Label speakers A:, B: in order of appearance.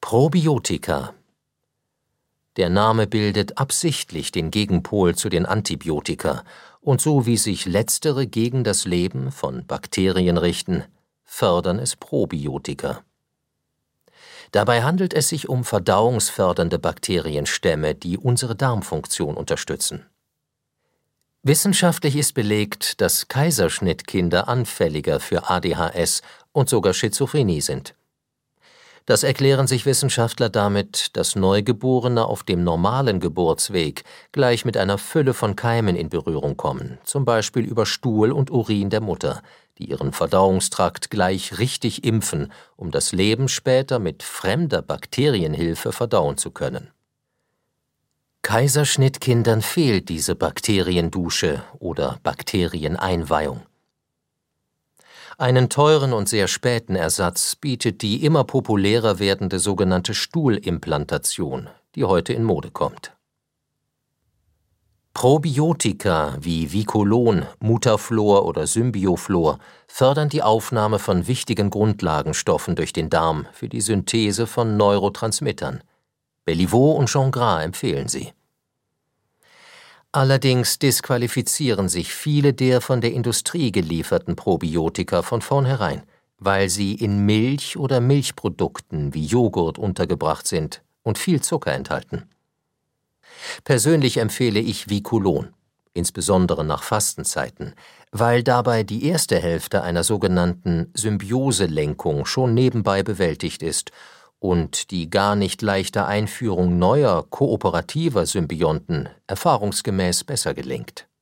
A: Probiotika. Der Name bildet absichtlich den Gegenpol zu den Antibiotika, und so wie sich letztere gegen das Leben von Bakterien richten, fördern es Probiotika. Dabei handelt es sich um verdauungsfördernde Bakterienstämme, die unsere Darmfunktion unterstützen. Wissenschaftlich ist belegt, dass Kaiserschnittkinder anfälliger für ADHS und sogar Schizophrenie sind. Das erklären sich Wissenschaftler damit, dass Neugeborene auf dem normalen Geburtsweg gleich mit einer Fülle von Keimen in Berührung kommen, zum Beispiel über Stuhl und Urin der Mutter, die ihren Verdauungstrakt gleich richtig impfen, um das Leben später mit fremder Bakterienhilfe verdauen zu können. Kaiserschnittkindern fehlt diese Bakteriendusche oder Bakterieneinweihung. Einen teuren und sehr späten Ersatz bietet die immer populärer werdende sogenannte Stuhlimplantation, die heute in Mode kommt. Probiotika wie Vicolon, Mutaflor oder Symbioflor fördern die Aufnahme von wichtigen Grundlagenstoffen durch den Darm für die Synthese von Neurotransmittern. Belliveau und Jean Gras empfehlen sie. Allerdings disqualifizieren sich viele der von der Industrie gelieferten Probiotika von vornherein, weil sie in Milch oder Milchprodukten wie Joghurt untergebracht sind und viel Zucker enthalten. Persönlich empfehle ich Vicolon, insbesondere nach Fastenzeiten, weil dabei die erste Hälfte einer sogenannten Symbioselenkung schon nebenbei bewältigt ist und die gar nicht leichte Einführung neuer, kooperativer Symbionten erfahrungsgemäß besser gelingt.